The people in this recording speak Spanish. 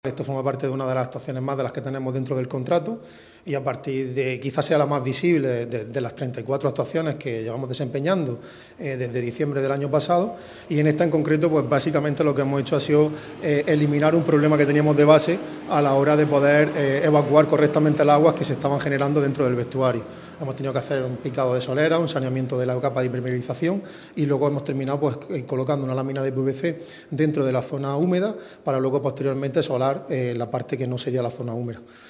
Esto forma parte de una de las actuaciones más de las que tenemos dentro del contrato y a partir de, quizás sea la más visible de las 34 actuaciones que llevamos desempeñando desde diciembre del año pasado, y en esta en concreto pues básicamente lo que hemos hecho ha sido eliminar un problema que teníamos de base a la hora de poder evacuar correctamente las aguas que se estaban generando dentro del vestuario. Hemos tenido que hacer un picado de solera, un saneamiento de la capa de impermeabilización y luego hemos terminado pues colocando una lámina de PVC dentro de la zona húmeda para luego posteriormente solar la parte que no sería la zona húmeda.